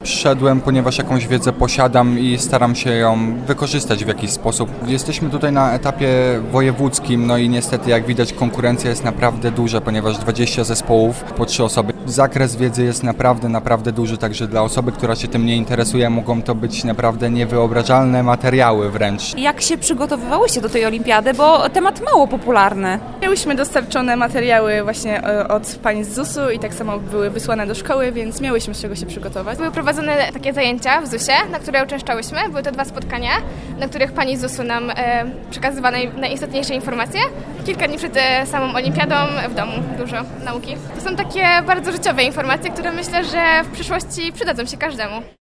przyszedłem, ponieważ jakąś wiedzę posiadam i staram się ją wykorzystać w jakiś sposób. Jesteśmy tutaj na etapie wojewódzkim, no i niestety jak widać konkurencja jest naprawdę duża, ponieważ 20 zespołów po 3 osoby. Zakres wiedzy jest naprawdę duży, także dla osoby, która się tym nie interesuje, mogą to być naprawdę niewyobrażalne materiały wręcz. Jak się przygotowywałyście do tej olimpiady, bo temat mało popularny? Miałyśmy dostarczone materiały właśnie od pani z ZUS-u i tak samo były wysłane do szkoły, więc miałyśmy z czego się przygotować. Były prowadzone takie zajęcia w ZUS-ie, na które uczęszczałyśmy. Były to 2 spotkania, na których pani z ZUS-u nam przekazywała najistotniejsze informacje. Kilka dni przed samą olimpiadą w domu dużo nauki. To są takie bardzo życiowe informacje, które myślę, że w przyszłości przydadzą się każdemu.